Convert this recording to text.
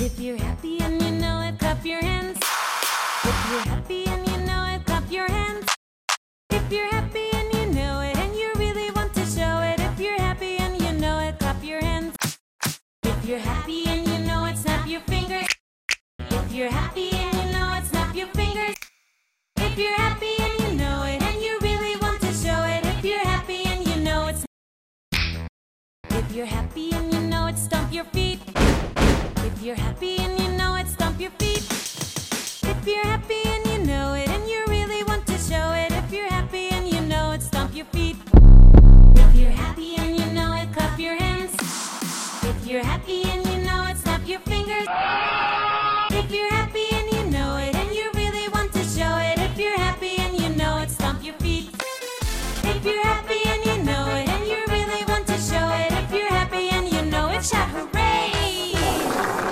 If you're happy and you know it, clap your hands. If you're happy and you know it, clap your hands. If you're happy and you know it and you really want to show it. If you're happy and you know it, clap your hands. If you're happy and you know it, snap your fingers. If you're happy and you know it, snap your fingers. If you're happy and you know it and you really want to show it. If you're happy and you know it. If you're happy and you know it, stomp your feet. If you're happy and you know it, stomp your feet. If you're happy and you know it and you really want to show it. If you're happy and you know it, stomp your feet. If you're happy and you know it, clap your hands. If you're happy